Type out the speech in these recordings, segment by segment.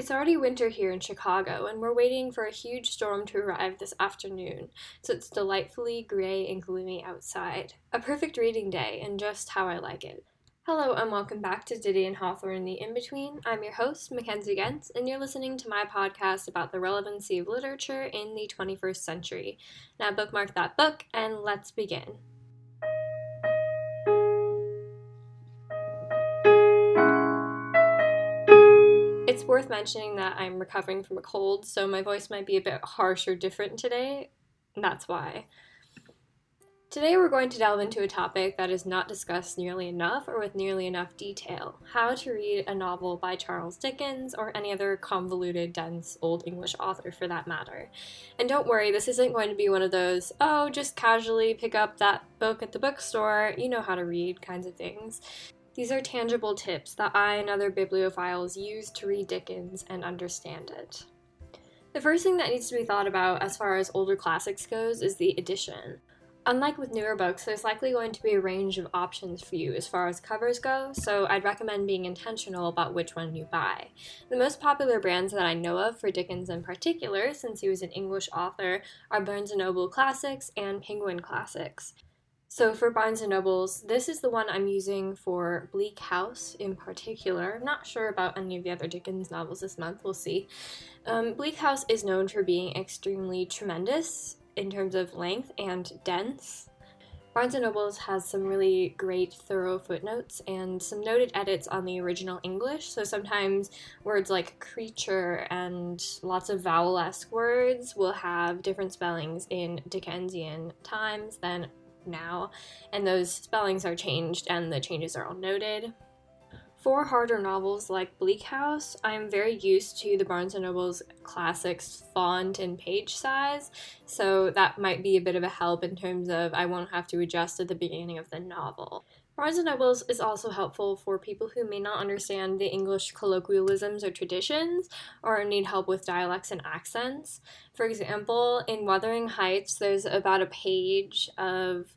It's already winter here in Chicago, and we're waiting for a huge storm to arrive this afternoon, so it's delightfully gray and gloomy outside. A perfect reading day, and just how I like it. Hello, and welcome back to Diddy and Hawthorne the In-Between. I'm your host, Mackenzie Gentz, and you're listening to my podcast about the relevancy of literature in the 21st century. Now bookmark that book, and let's begin. It's worth mentioning that I'm recovering from a cold, so my voice might be a bit harsh or different today, and that's why. Today we're going to delve into a topic that is not discussed nearly enough or with nearly enough detail: how to read a novel by Charles Dickens or any other convoluted, dense Old English author for that matter. And don't worry, this isn't going to be one of those, oh, just casually pick up that book at the bookstore, you know how to read kinds of things. These are tangible tips that I and other bibliophiles use to read Dickens and understand it. The first thing that needs to be thought about as far as older classics goes is the edition. Unlike with newer books, there's likely going to be a range of options for you as far as covers go, so I'd recommend being intentional about which one you buy. The most popular brands that I know of for Dickens in particular, since he was an English author, are Barnes & Noble Classics and Penguin Classics. So for Barnes & Noble's, this is the one I'm using for Bleak House in particular. I'm not sure about any of the other Dickens novels this month, we'll see. Bleak House is known for being extremely tremendous in terms of length and dense. Barnes & Noble's has some really great thorough footnotes and some noted edits on the original English, so sometimes words like creature and lots of vowel-esque words will have different spellings in Dickensian times than now, and those spellings are changed and the changes are all noted. For harder novels like Bleak House, I'm very used to the Barnes & Noble's Classics font and page size, so that might be a bit of a help in terms of I won't have to adjust at the beginning of the novel. Barnes & Noble's is also helpful for people who may not understand the English colloquialisms or traditions, or need help with dialects and accents. For example, in Wuthering Heights, there's about a page of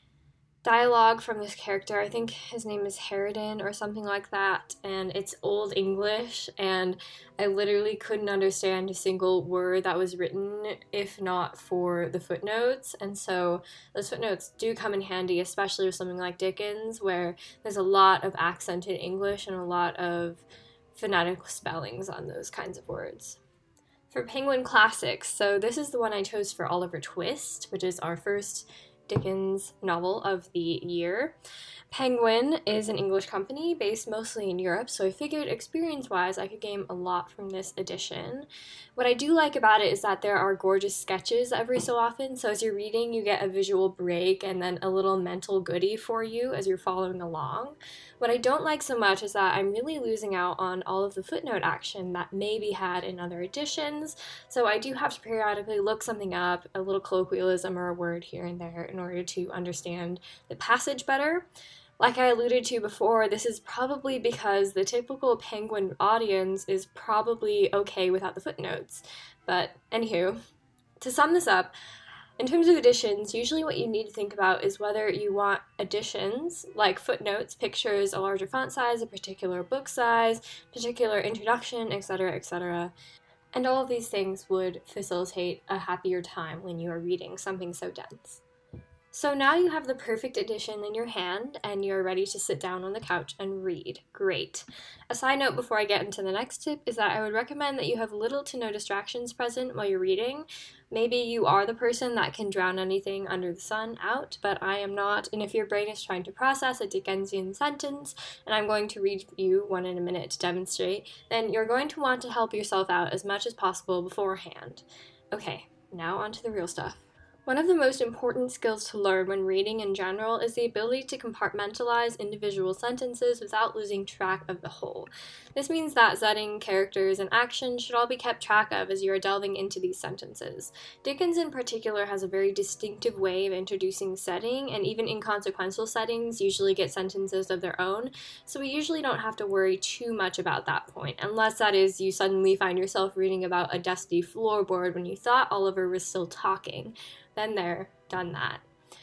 dialogue from this character. I think his name is Harridan or something like that, and it's Old English, and I literally couldn't understand a single word that was written if not for the footnotes, and so those footnotes do come in handy, especially with something like Dickens, where there's a lot of accented English and a lot of phonetic spellings on those kinds of words. For Penguin Classics, so this is the one I chose for Oliver Twist, which is our first Dickens novel of the year. Penguin is an English company based mostly in Europe, so I figured experience-wise I could gain a lot from this edition. What I do like about it is that there are gorgeous sketches every so often, so as you're reading you get a visual break and then a little mental goodie for you as you're following along. What I don't like so much is that I'm really losing out on all of the footnote action that may be had in other editions, so I do have to periodically look something up, a little colloquialism or a word here and there, in order to understand the passage better. Like I alluded to before, this is probably because the typical Penguin audience is probably okay without the footnotes. But anywho, to sum this up, in terms of editions, usually what you need to think about is whether you want additions, like footnotes, pictures, a larger font size, a particular book size, particular introduction, etc., etc. And all of these things would facilitate a happier time when you are reading something so dense. So now you have the perfect edition in your hand and you're ready to sit down on the couch and read. Great. A side note before I get into the next tip is that I would recommend that you have little to no distractions present while you're reading. Maybe you are the person that can drown anything under the sun out, but I am not, and if your brain is trying to process a Dickensian sentence, and I'm going to read you one in a minute to demonstrate, then you're going to want to help yourself out as much as possible beforehand. Okay, now on to the real stuff. One of the most important skills to learn when reading in general is the ability to compartmentalize individual sentences without losing track of the whole. This means that setting, characters, and action should all be kept track of as you are delving into these sentences. Dickens in particular has a very distinctive way of introducing setting, and even inconsequential settings usually get sentences of their own, so we usually don't have to worry too much about that point, unless that is you suddenly find yourself reading about a dusty floorboard when you thought Oliver was still talking. Been there, done that.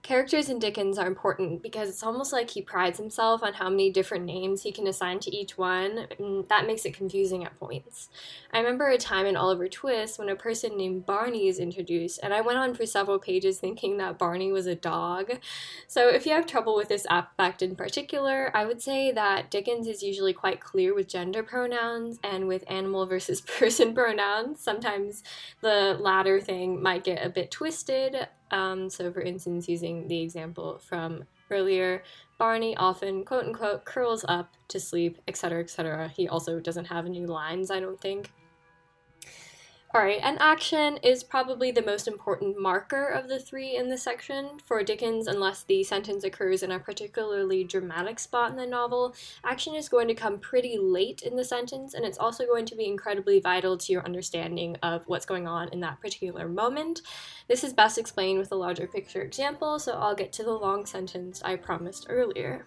Characters in Dickens are important because it's almost like he prides himself on how many different names he can assign to each one, and that makes it confusing at points. I remember a time in Oliver Twist when a person named Barney is introduced, and I went on for several pages thinking that Barney was a dog. So if you have trouble with this aspect in particular, I would say that Dickens is usually quite clear with gender pronouns and with animal versus person pronouns. Sometimes the latter thing might get a bit twisted. So for instance, using the example from earlier, Barney often, quote-unquote, curls up to sleep, etc., etc. He also doesn't have any lines, I don't think. Alright, and action is probably the most important marker of the three in this section. For Dickens, unless the sentence occurs in a particularly dramatic spot in the novel, action is going to come pretty late in the sentence, and it's also going to be incredibly vital to your understanding of what's going on in that particular moment. This is best explained with a larger picture example, so I'll get to the long sentence I promised earlier.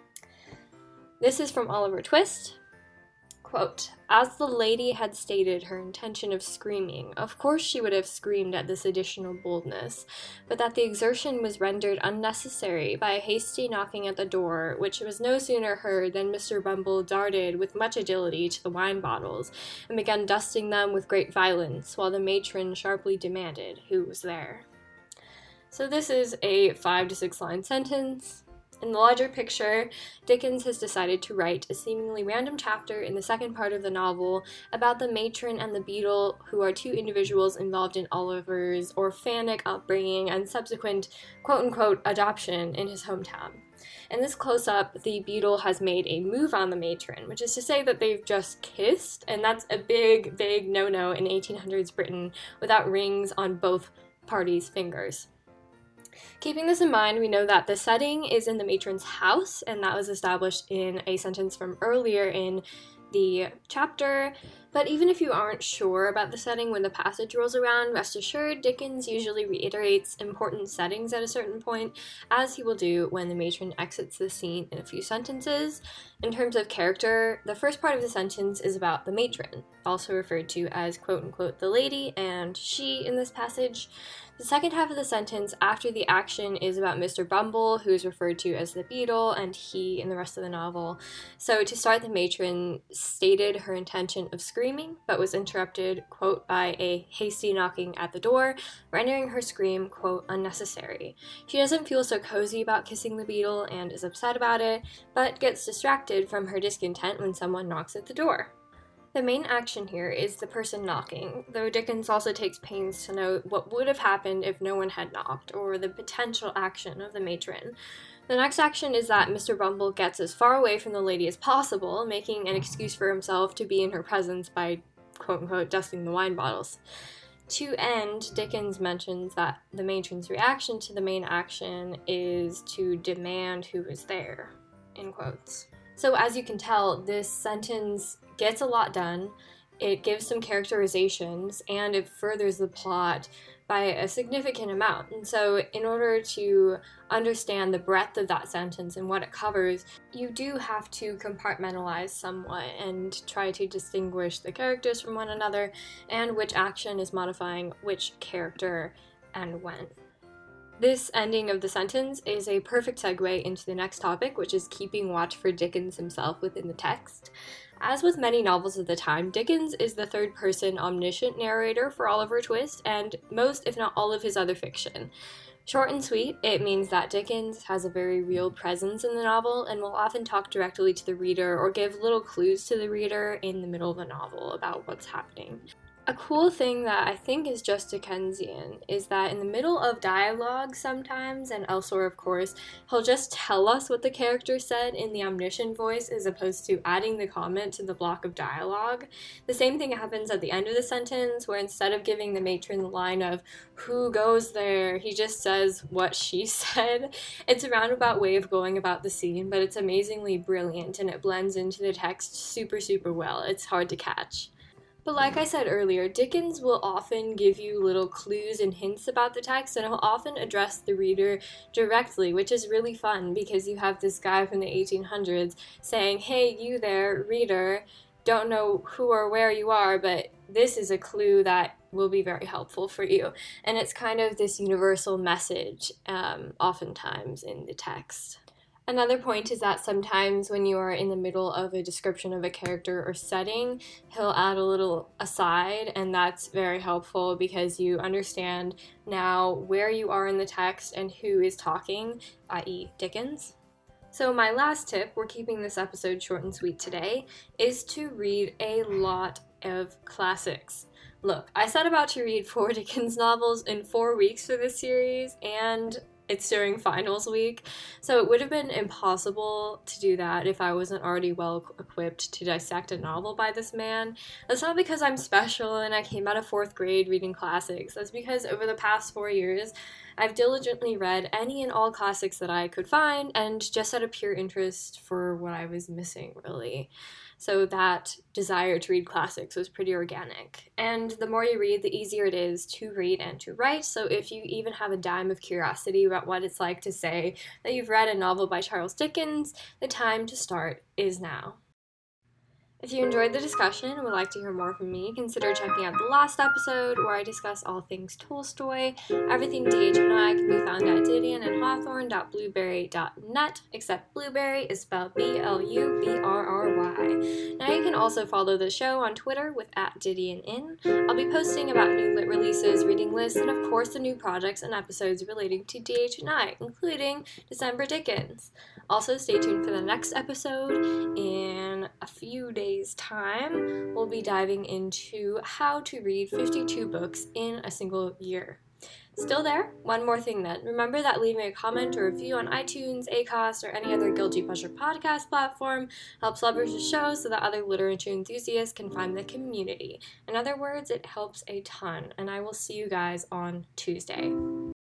This is from Oliver Twist. Quote, "As the lady had stated her intention of screaming, of course she would have screamed at this additional boldness, but that the exertion was rendered unnecessary by a hasty knocking at the door, which was no sooner heard than Mr. Bumble darted with much agility to the wine bottles, and began dusting them with great violence, while the matron sharply demanded who was there." So this is a 5 to 6 line sentence. In the larger picture, Dickens has decided to write a seemingly random chapter in the second part of the novel about the matron and the beadle, who are two individuals involved in Oliver's orphanic upbringing and subsequent quote-unquote adoption in his hometown. In this close-up, the beadle has made a move on the matron, which is to say that they've just kissed, and that's a big, big no-no in 1800s Britain without rings on both parties' fingers. Keeping this in mind, we know that the setting is in the matron's house, and that was established in a sentence from earlier in the chapter. But even if you aren't sure about the setting when the passage rolls around, rest assured Dickens usually reiterates important settings at a certain point, as he will do when the matron exits the scene in a few sentences. In terms of character, the first part of the sentence is about the matron, also referred to as quote-unquote the lady and she in this passage. The second half of the sentence after the action is about Mr. Bumble, who is referred to as the beadle, and he in the rest of the novel. So to start, the matron stated her intention of screaming, but was interrupted, quote, by a hasty knocking at the door, rendering her scream, quote, unnecessary. She doesn't feel so cozy about kissing the beadle and is upset about it, but gets distracted from her discontent when someone knocks at the door. The main action here is the person knocking, though Dickens also takes pains to note what would have happened if no one had knocked, or the potential action of the matron. The next action is that Mr. Bumble gets as far away from the lady as possible, making an excuse for himself to be in her presence by, quote-unquote, dusting the wine bottles. To end, Dickens mentions that the matron's reaction to the main action is to demand who was there, in quotes. So as you can tell, this sentence gets a lot done, it gives some characterizations, and it furthers the plot by a significant amount. And so in order to understand the breadth of that sentence and what it covers, you do have to compartmentalize somewhat and try to distinguish the characters from one another and which action is modifying which character and when. This ending of the sentence is a perfect segue into the next topic, which is keeping watch for Dickens himself within the text. As with many novels of the time, Dickens is the third-person omniscient narrator for Oliver Twist and most, if not all, of his other fiction. Short and sweet, it means that Dickens has a very real presence in the novel and will often talk directly to the reader or give little clues to the reader in the middle of the novel about what's happening. A cool thing that I think is just Dickensian is that in the middle of dialogue sometimes, and elsewhere of course, he'll just tell us what the character said in the omniscient voice as opposed to adding the comment to the block of dialogue. The same thing happens at the end of the sentence, where instead of giving the matron the line of, "Who goes there?" he just says what she said. It's a roundabout way of going about the scene, but it's amazingly brilliant and it blends into the text super, super well. It's hard to catch. But like I said earlier, Dickens will often give you little clues and hints about the text, and he'll often address the reader directly, which is really fun because you have this guy from the 1800s saying, "Hey, you there, reader, don't know who or where you are, but this is a clue that will be very helpful for you. And it's kind of this universal message, oftentimes in the text. Another point is that sometimes when you are in the middle of a description of a character or setting, he'll add a little aside, and that's very helpful because you understand now where you are in the text and who is talking, i.e. Dickens. So my last tip, we're keeping this episode short and sweet today, is to read a lot of classics. Look, I set about to read 4 Dickens novels in 4 weeks for this series, and it's during finals week, so it would have been impossible to do that if I wasn't already well equipped to dissect a novel by this man. That's not because I'm special and I came out of 4th grade reading classics. That's because over the past 4 years, I've diligently read any and all classics that I could find, and just out of pure interest for what I was missing, really. So that desire to read classics was pretty organic. And the more you read, the easier it is to read and to write. So if you even have a dime of curiosity about what it's like to say that you've read a novel by Charles Dickens, the time to start is now. If you enjoyed the discussion and would like to hear more from me, consider checking out the last episode where I discuss all things Tolstoy. Everything DH and I can be found at didionandhawthorne.blueberry.net, except blueberry is spelled Bluberry. Now you can also follow the show on Twitter with @DidionIn. I'll be posting about new lit releases, reading lists, and of course the new projects and episodes relating to DH and I, including December Dickens. Also, stay tuned for the next episode. In a few days' time, we'll be diving into how to read 52 books in a single year. Still there? One more thing then. Remember that leaving a comment or review on iTunes, Acast, or any other Guilty Pleasure podcast platform helps leverage the show so that other literature enthusiasts can find the community. In other words, it helps a ton, and I will see you guys on Tuesday.